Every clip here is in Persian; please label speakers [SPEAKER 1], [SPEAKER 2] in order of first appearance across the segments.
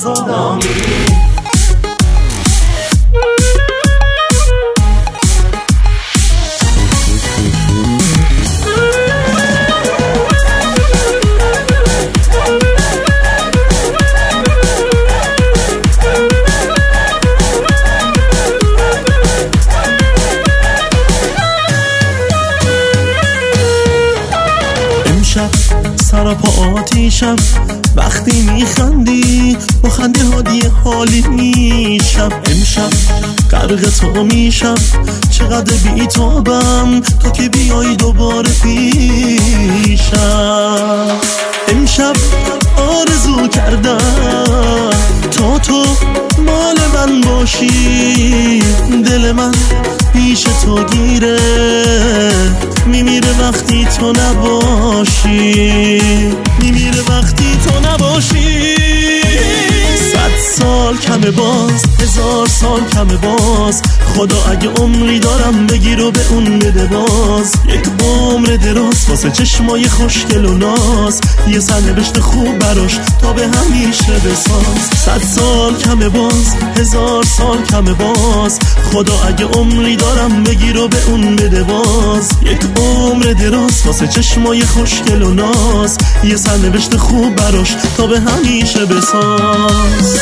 [SPEAKER 1] آزادم.
[SPEAKER 2] سراپا آتیشم وقتی میخندی، با خنده هادی حالی میشم. امشب غرق تو میشم، چقدر بی‌تابم تا که بیای دوباره پیشم. امشب آرزو کردم تا تو مال من باشی، دل من پیش تو گیره میمیره وقتی تو نباشی، میمیره وقتی تو نباشی. 100 سال کمه باز، 1000 سال کمه باز، خدا اگه عمری دارم بگیر و به اون بده باز. یک عمر دراز واسه چشمای خوشگل و ناز، یه سرنوشت خوب براش تا به همیشه بساز. 100 سال کمه باز، 1000 سال کمه باز، خدا اگه عمری دارم بگیر و به اون بده باز. یک عمر دراز واسه چشمای خوشگل و ناز، یه سرنوشت خوب براش تا به همیشه بساز.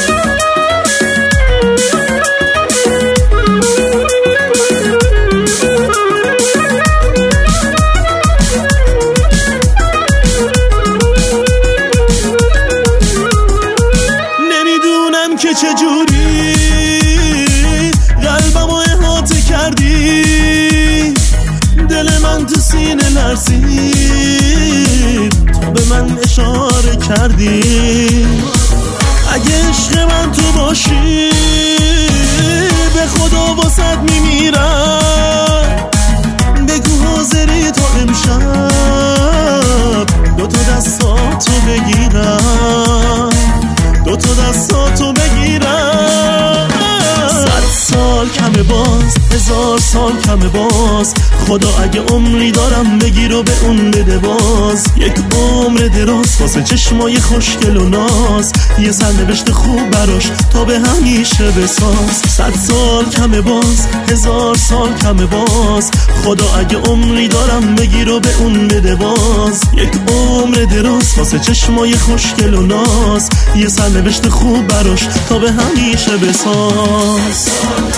[SPEAKER 2] نمیدونم که چجوری قلبمو احاطه کردی، دل من تو سینه لرزید تا به من اشاره کردی. اگه عشق من تو باشی به خدا واسط میمیرم، بگو حاضری تا امشب دوتا دستاتو بگیرم، دوتا دستاتو بگیرم. 100 سال کمه باز، 1000 سال کمه باز، خدا اگه عمری دارم بگیر و به اون بده باز. یک عمر دراز واسه چشمای خوشگل و ناز، یه سرنوشت خوب براش تا به همیشه بساز. 100 سال کمه باز، 1000 سال کمه باز، خدا اگه عمری دارم بگیر و به اون بده باز. یک عمر دراز واسه چشمای خوشگل و ناز، یه سرنوشت خوب براش تا به همیشه بساز.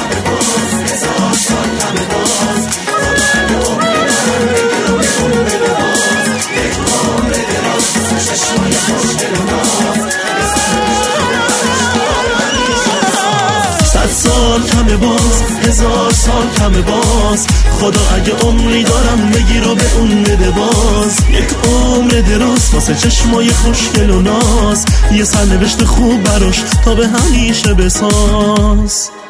[SPEAKER 2] سال کمه باز، 1000 سال کمه باز، خدا اگه عمری دارم بگیر و به اون بده باز. یک عمر دراز واسه چشمای خوشگل و ناز، یه سرنوشت خوب براش تا به همیشه بساز.